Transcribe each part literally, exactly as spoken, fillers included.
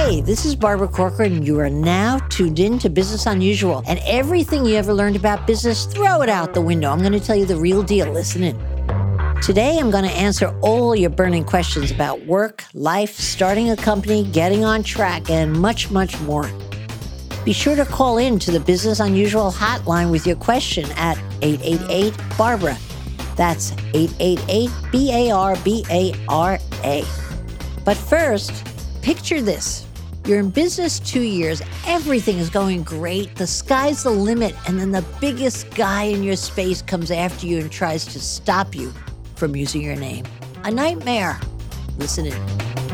Hey, this is Barbara Corcoran, and you are now tuned in to Business Unusual. And everything you ever learned about business, throw it out the window. I'm going to tell you the real deal. Listen in. Today, I'm going to answer all your burning questions about work, life, starting a company, getting on track, and much, much more. Be sure to call in to the Business Unusual hotline with your question at eight eight eight, Barbara. That's eight eight eight, B A R B A R A. But first, picture this. You're in business two years, everything is going great, the sky's the limit, and then the biggest guy in your space comes after you and tries to stop you from using your name. A nightmare. Listen in.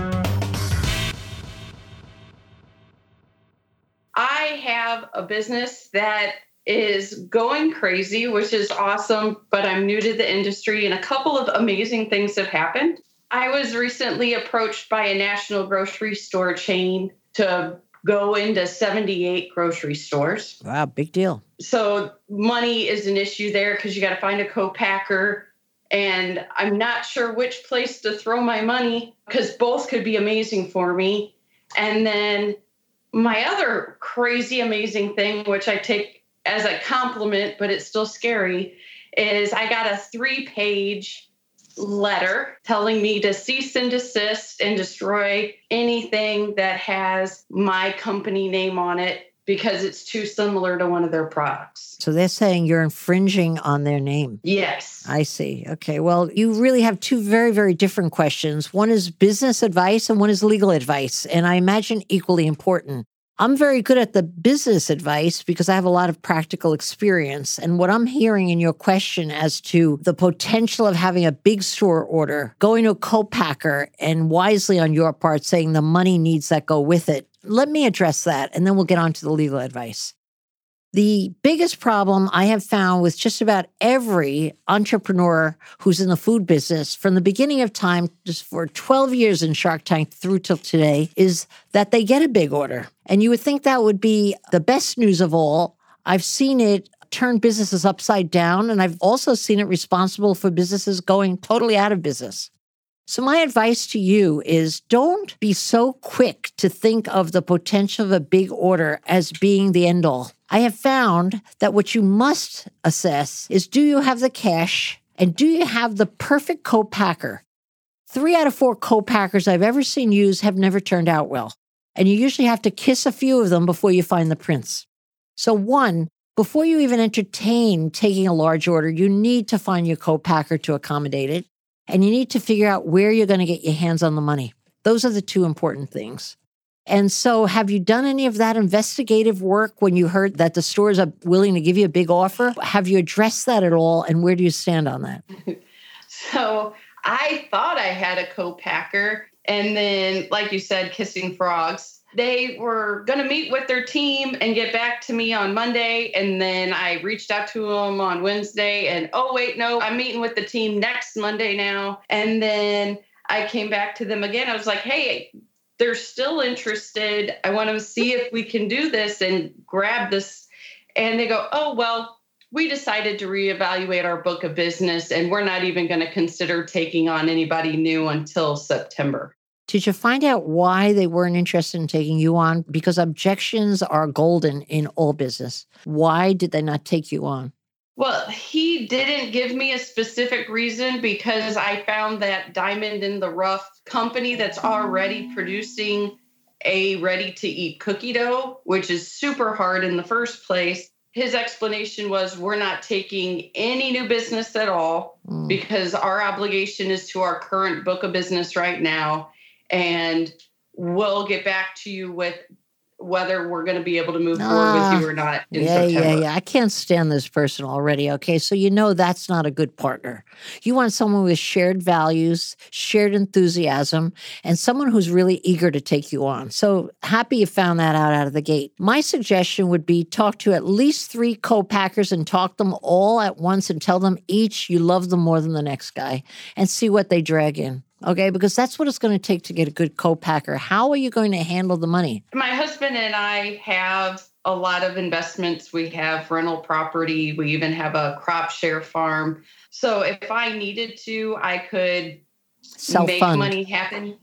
I have a business that is going crazy, which is awesome, but I'm new to the industry, and a couple of amazing things have happened. I was recently approached by a national grocery store chain to go into seventy-eight grocery stores. Wow, big deal. So money is an issue there because you got to find a co-packer, and I'm not sure which place to throw my money because both could be amazing for me. And then my other crazy, amazing thing, which I take as a compliment, but it's still scary, is I got a three-page letter telling me to cease and desist and destroy anything that has my company name on it because it's too similar to one of their products. So they're saying you're infringing on their name. Yes. I see. Okay. Well, you really have two very, very different questions. One is business advice and one is legal advice. And I imagine equally important. I'm very good at the business advice because I have a lot of practical experience. And what I'm hearing in your question as to the potential of having a big store order, going to a co-packer, and wisely on your part saying the money needs that go with it. Let me address that, and then we'll get on to the legal advice. The biggest problem I have found with just about every entrepreneur who's in the food business from the beginning of time, just for twelve years in Shark Tank through till today, is that they get a big order. And you would think that would be the best news of all. I've seen it turn businesses upside down, and I've also seen it responsible for businesses going totally out of business. So my advice to you is don't be so quick to think of the potential of a big order as being the end all. I have found that what you must assess is, do you have the cash and do you have the perfect co-packer? Three out of four co-packers I've ever seen use have never turned out well. And you usually have to kiss a few of them before you find the prince. So one, before you even entertain taking a large order, you need to find your co-packer to accommodate it. And you need to figure out where you're going to get your hands on the money. Those are the two important things. And so have you done any of that investigative work when you heard that the stores are willing to give you a big offer? Have you addressed that at all? And where do you stand on that? So I thought I had a co-packer. And then, like you said, kissing frogs. They were going to meet with their team and get back to me on Monday. And then I reached out to them on Wednesday and, oh, wait, no, I'm meeting with the team next Monday now. And then I came back to them again. I was like, hey, they're still interested. I want to see if we can do this and grab this. And they go, oh, well, we decided to reevaluate our book of business and we're not even going to consider taking on anybody new until September. Did you find out why they weren't interested in taking you on? Because objections are golden in all business. Why did they not take you on? Well, he didn't give me a specific reason because I found that Diamond in the Rough company that's already producing a ready-to-eat cookie dough, which is super hard in the first place. His explanation was, we're not taking any new business at all mm. because our obligation is to our current book of business right now. And we'll get back to you with whether we're going to be able to move forward ah, with you or not in yeah, September. Yeah, yeah, I can't stand this person already, okay? So you know that's not a good partner. You want someone with shared values, shared enthusiasm, and someone who's really eager to take you on. So happy you found that out out of the gate. My suggestion would be talk to at least three co-packers and talk them all at once and tell them each you love them more than the next guy and see what they drag in. Okay, because that's what it's going to take to get a good co-packer. How are you going to handle the money? My husband and I have a lot of investments. We have rental property. We even have a crop share farm. So if I needed to, I could Self-fund. make money happen.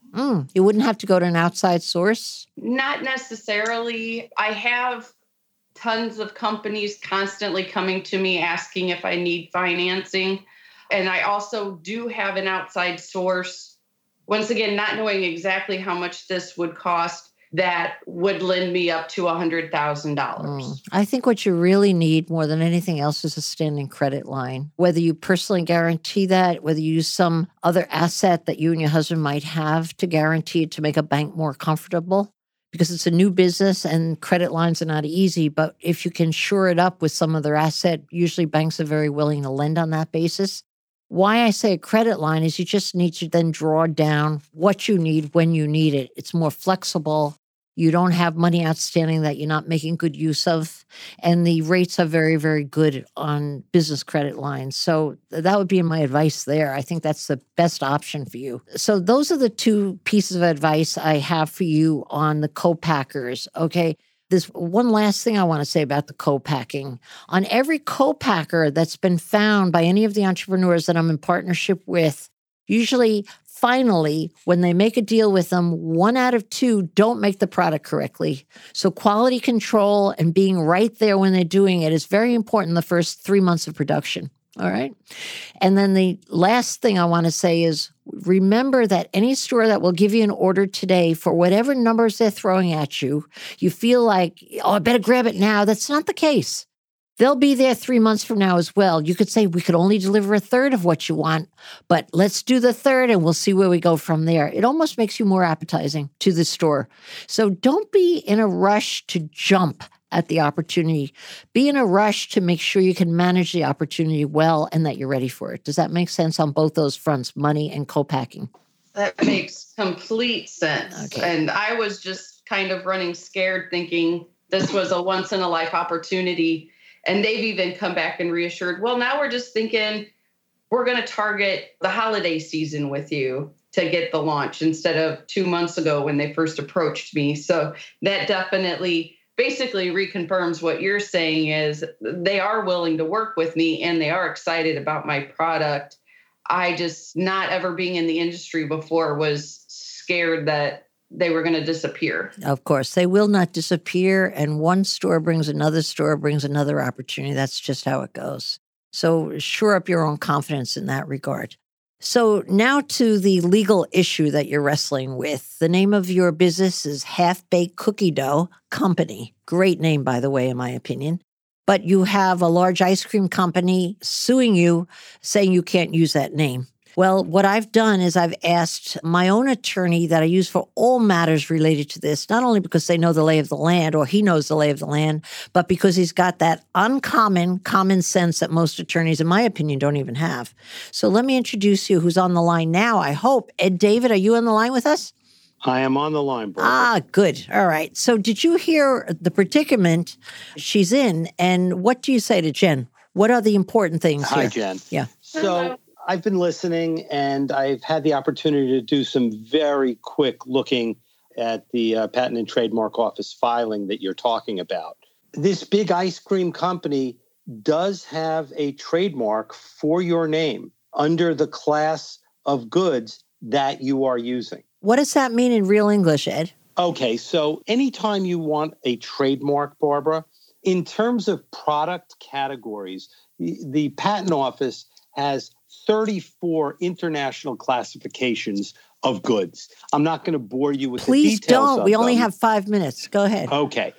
Mm, you wouldn't have to go to an outside source? Not necessarily. I have tons of companies constantly coming to me asking if I need financing. And I also do have an outside source, once again, not knowing exactly how much this would cost, that would lend me up to one hundred thousand dollars. Mm. I think what you really need more than anything else is a standing credit line. Whether you personally guarantee that, whether you use some other asset that you and your husband might have to guarantee it to make a bank more comfortable, because it's a new business and credit lines are not easy. But if you can shore it up with some other asset, usually banks are very willing to lend on that basis. Why I say a credit line is you just need to then draw down what you need when you need it. It's more flexible. You don't have money outstanding that you're not making good use of. And the rates are very, very good on business credit lines. So that would be my advice there. I think that's the best option for you. So those are the two pieces of advice I have for you on the co-packers. Okay. There's one last thing I want to say about the co-packing. On every co-packer that's been found by any of the entrepreneurs that I'm in partnership with, usually, finally, when they make a deal with them, one out of two don't make the product correctly. So quality control and being right there when they're doing it is very important the first three months of production. All right. And then the last thing I want to say is remember that any store that will give you an order today for whatever numbers they're throwing at you, you feel like, oh, I better grab it now. That's not the case. They'll be there three months from now as well. You could say we could only deliver a third of what you want, but let's do the third and we'll see where we go from there. It almost makes you more appetizing to the store. So don't be in a rush to jump at the opportunity. Be in a rush to make sure you can manage the opportunity well and that you're ready for it. Does that make sense on both those fronts, money and co-packing? That makes complete sense. Okay. And I was just kind of running scared thinking this was a once in a life opportunity. And they've even come back and reassured, well, now we're just thinking we're going to target the holiday season with you to get the launch instead of two months ago when they first approached me. So that definitely basically reconfirms what you're saying is they are willing to work with me and they are excited about my product. I just, not ever being in the industry before, was scared that they were going to disappear. Of course, they will not disappear. And one store brings another store, brings another opportunity. That's just how it goes. So shore up your own confidence in that regard. So now to the legal issue that you're wrestling with. The name of your business is Half Baked Cookie Dough Company. Great name, by the way, in my opinion. But you have a large ice cream company suing you, saying you can't use that name. Well, what I've done is I've asked my own attorney that I use for all matters related to this, not only because they know the lay of the land or he knows the lay of the land, but because he's got that uncommon common sense that most attorneys, in my opinion, don't even have. So let me introduce you who's on the line now, I hope. Ed David, are you on the line with us? I am on the line, Barbara. Ah, good. All right. So did you hear the predicament she's in? And what do you say to Jen? What are the important things Hi, here? Jen. Yeah. So I've been listening, and I've had the opportunity to do some very quick looking at the uh, Patent and Trademark Office filing that you're talking about. This big ice cream company does have a trademark for your name under the class of goods that you are using. What does that mean in real English, Ed? Okay, so anytime you want a trademark, Barbara, in terms of product categories, the, the Patent Office has thirty-four international classifications of goods. I'm not going to bore you with Please the details don't. of We only them. have five minutes. Go ahead. Okay.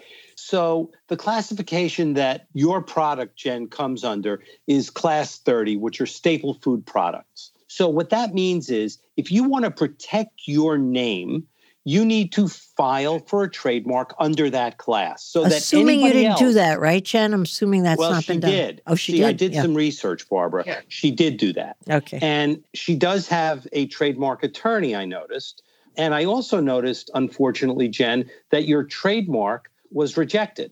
So the classification that your product, Jen, comes under is class thirty, which are staple food products. So what that means is if you want to protect your name, you need to file for a trademark under that class. So Assuming that you didn't else, do that, right, Jen? I'm assuming that's well, not she been done. did. Oh, she See, did? I did Yeah. some research, Barbara. Yeah. She did do that. Okay. And she does have a trademark attorney, I noticed. And I also noticed, unfortunately, Jen, that your trademark was rejected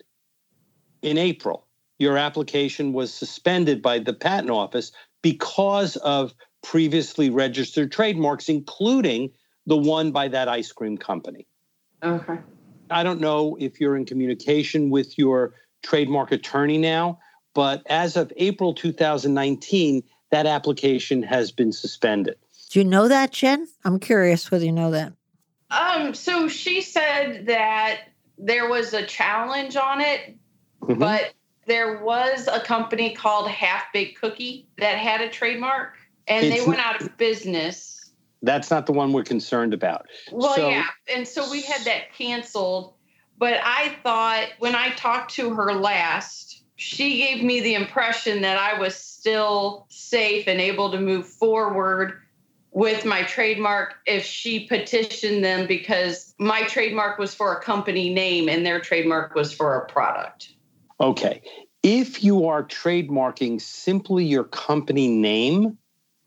in April. Your application was suspended by the Patent Office because of previously registered trademarks, including the one by that ice cream company. Okay. I don't know if you're in communication with your trademark attorney now, but as of April two thousand nineteen, that application has been suspended. Do you know that, Jen? I'm curious whether you know that. Um, so she said that there was a challenge on it, mm-hmm. but there was a company called Half Baked Cookie that had a trademark, and it's, they went out of business. That's not the one we're concerned about. Well, so, yeah, and so we had that canceled. But I thought when I talked to her last, she gave me the impression that I was still safe and able to move forward with my trademark if she petitioned them, because my trademark was for a company name and their trademark was for a product. Okay. If you are trademarking simply your company name,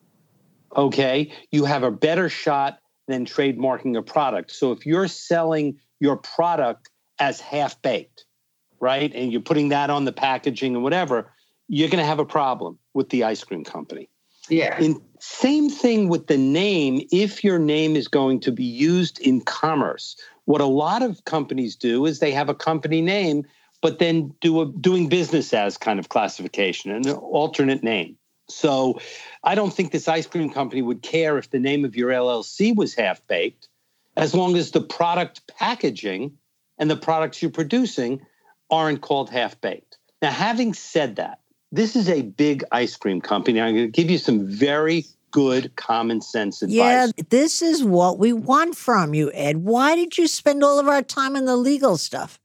okay, you have a better shot than trademarking a product. So if you're selling your product as half-baked, right, and you're putting that on the packaging and whatever, you're going to have a problem with the ice cream company. Yeah. And same thing with the name. If your name is going to be used in commerce, what a lot of companies do is they have a company name, but then do a doing business as kind of classification, an alternate name. So I don't think this ice cream company would care if the name of your L L C was half-baked, as long as the product packaging and the products you're producing aren't called half-baked. Now, having said that, this is a big ice cream company. I'm going to give you some very good common sense advice. Yeah, this is what we want from you, Ed. Why did you spend all of our time in the legal stuff?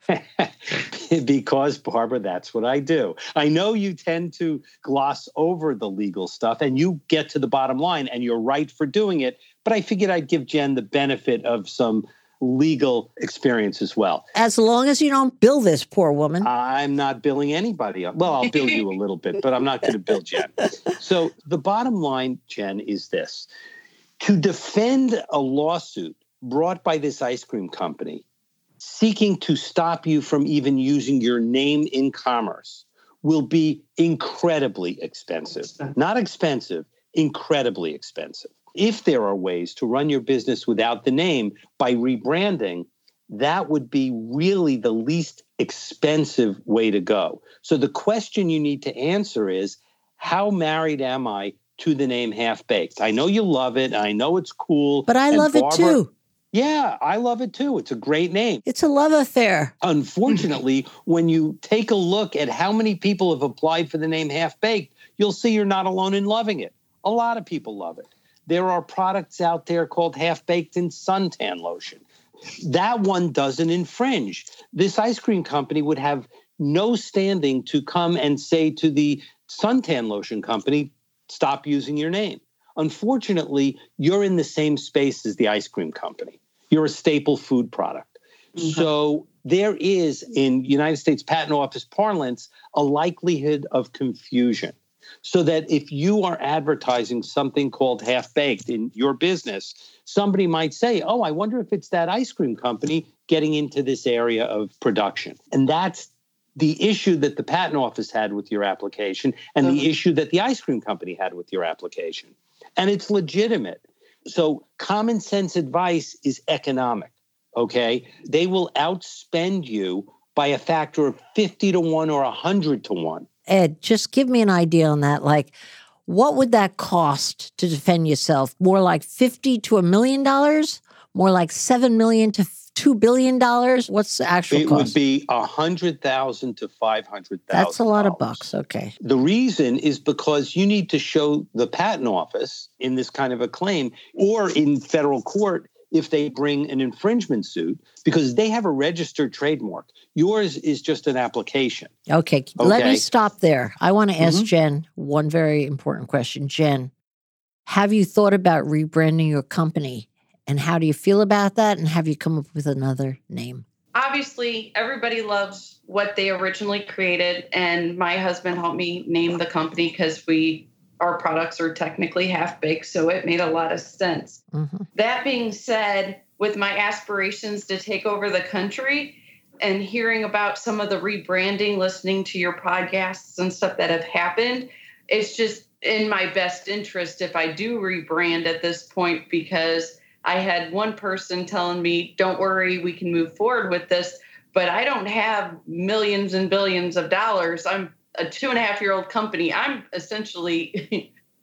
Because, Barbara, that's what I do. I know you tend to gloss over the legal stuff and you get to the bottom line, and you're right for doing it. But I figured I'd give Jen the benefit of some legal experience as well. As long as you don't bill this poor woman. I'm not billing anybody. Well, I'll bill you a little bit, but I'm not going to bill Jen. So the bottom line, Jen, is this. To defend a lawsuit brought by this ice cream company seeking to stop you from even using your name in commerce will be incredibly expensive. Not expensive, incredibly expensive. If there are ways to run your business without the name by rebranding, that would be really the least expensive way to go. So the question you need to answer is, how married am I to the name Half Baked? I know you love it. I know it's cool. But I love Barbara, it too. Yeah, I love it too. It's a great name. It's a love affair. Unfortunately, when you take a look at how many people have applied for the name Half Baked, you'll see you're not alone in loving it. A lot of people love it. There are products out there called Half Baked in suntan lotion. That one doesn't infringe. This ice cream company would have no standing to come and say to the suntan lotion company, stop using your name. Unfortunately, you're in the same space as the ice cream company. You're a staple food product. Mm-hmm. So there is, in United States Patent Office parlance, a likelihood of confusion. So that if you are advertising something called half-baked in your business, somebody might say, oh, I wonder if it's that ice cream company getting into this area of production. And that's the issue that the Patent Office had with your application and mm-hmm. the issue that the ice cream company had with your application. And it's legitimate. So common sense advice is economic, okay? They will outspend you by a factor of fifty to one or one hundred to one. Ed, just give me an idea on that. Like, what would that cost to defend yourself? More like fifty to a million dollars? More like seven million to two billion dollars? What's the actual it cost? It would be a hundred thousand to five hundred thousand. That's a lot of bucks. Okay. The reason is because you need to show the Patent Office in this kind of a claim, or in federal court if they bring an infringement suit, because they have a registered trademark. Yours is just an application. Okay, okay. Let me stop there. I want to ask mm-hmm. Jen one very important question. Jen, have you thought about rebranding your company? And how do you feel about that? And have you come up with another name? Obviously, everybody loves what they originally created. And my husband helped me name the company because we our products are technically half-baked, so it made a lot of sense. Mm-hmm. That being said, with my aspirations to take over the country and hearing about some of the rebranding, listening to your podcasts and stuff that have happened, it's just in my best interest if I do rebrand at this point, because I had one person telling me, don't worry, we can move forward with this, but I don't have millions and billions of dollars. I'm a two and a half year old company. I'm essentially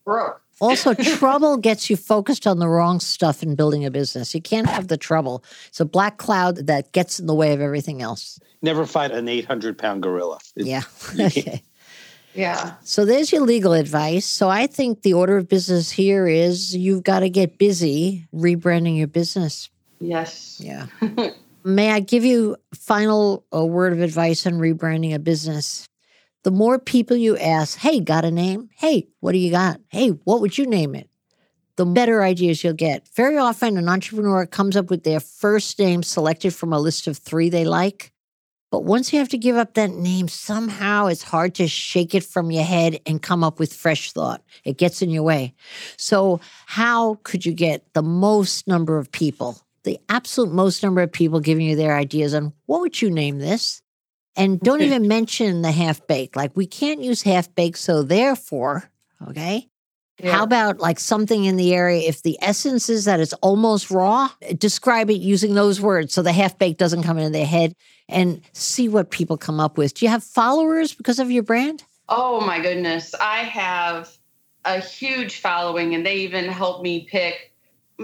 broke. Also, trouble gets you focused on the wrong stuff in building a business. You can't have the trouble. It's a black cloud that gets in the way of everything else. Never fight an eight hundred pound gorilla. It, yeah. Okay. Yeah. So there's your legal advice. So I think the order of business here is you've got to get busy rebranding your business. Yes. Yeah. May I give you final a word of advice on rebranding a business? The more people you ask, hey, got a name? Hey, what do you got? Hey, what would you name it? The better ideas you'll get. Very often an entrepreneur comes up with their first name selected from a list of three they like. But once you have to give up that name, somehow it's hard to shake it from your head and come up with fresh thought. It gets in your way. So how could you get the most number of people, the absolute most number of people giving you their ideas on what would you name this? And don't even mention the half-baked. Like, we can't use half-baked, so therefore, okay? Yeah. How about like something in the area, if the essence is that it's almost raw, describe it using those words so the half-baked doesn't come into their head, and see what people come up with. Do you have followers because of your brand? Oh, my goodness. I have a huge following, and they even helped me pick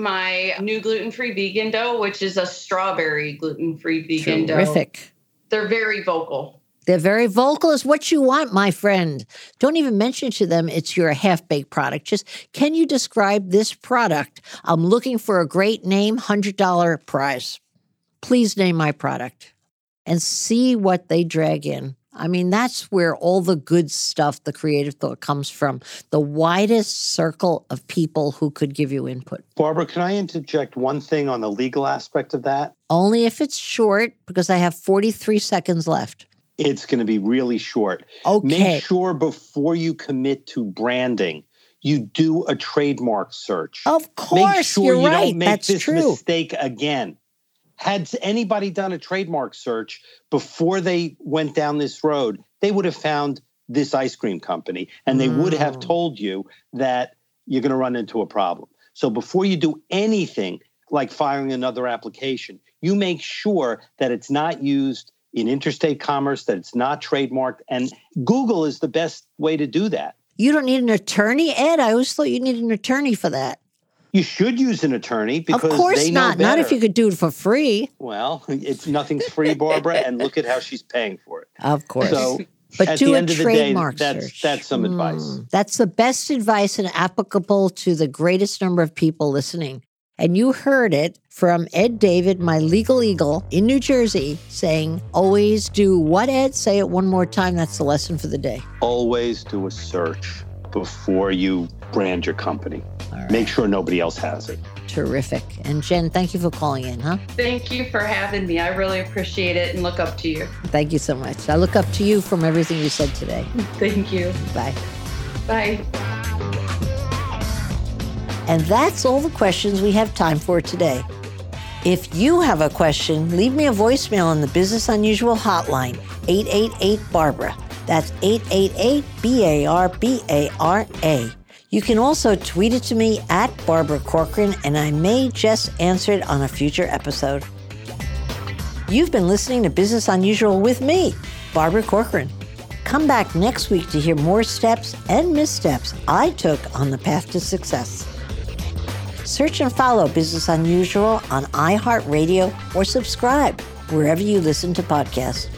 my new gluten-free vegan dough, which is a strawberry gluten-free vegan dough. Terrific. They're very vocal. They're very vocal is what you want, my friend. Don't even mention to them it's your half-baked product. Just, can you describe this product? I'm looking for a great name, one hundred dollars prize. Please name my product. And see what they drag in. I mean, that's where all the good stuff, the creative thought comes from. The widest circle of people who could give you input. Barbara, can I interject one thing on the legal aspect of that? Only if it's short, because I have forty-three seconds left. It's going to be really short. Okay. Make sure before you commit to branding, you do a trademark search. Of course, make sure you're you right. don't make That's this true. mistake again. Had anybody done a trademark search before they went down this road, they would have found this ice cream company, and they mm. would have told you that you're going to run into a problem. So before you do anything like filing another application, you make sure that it's not used in interstate commerce, that it's not trademarked, and Google is the best way to do that. You don't need an attorney, Ed? I always thought you needed an attorney for that. You should use an attorney because of course they know not. better. Not if you could do it for free. Well, it's nothing's free, Barbara, and look at how she's paying for it. Of course. So, but at do the a end of the trademark day, that's, search. That's some mm. advice. That's the best advice and applicable to the greatest number of people listening. And you heard it from Ed David, my legal eagle in New Jersey, saying, always do what, Ed? Say it one more time. That's the lesson for the day. Always do a search before you brand your company. Right. Make sure nobody else has it. Terrific. And Jen, thank you for calling in, huh? Thank you for having me. I really appreciate it and look up to you. Thank you so much. I look up to you from everything you said today. Thank you. Bye. Bye. And that's all the questions we have time for today. If you have a question, leave me a voicemail on the Business Unusual hotline, eight eight eight, Barbara. That's eight eight eight, B A R B A R A. You can also tweet it to me at Barbara Corcoran, and I may just answer it on a future episode. You've been listening to Business Unusual with me, Barbara Corcoran. Come back next week to hear more steps and missteps I took on the path to success. Search and follow Business Unusual on iHeartRadio or subscribe wherever you listen to podcasts.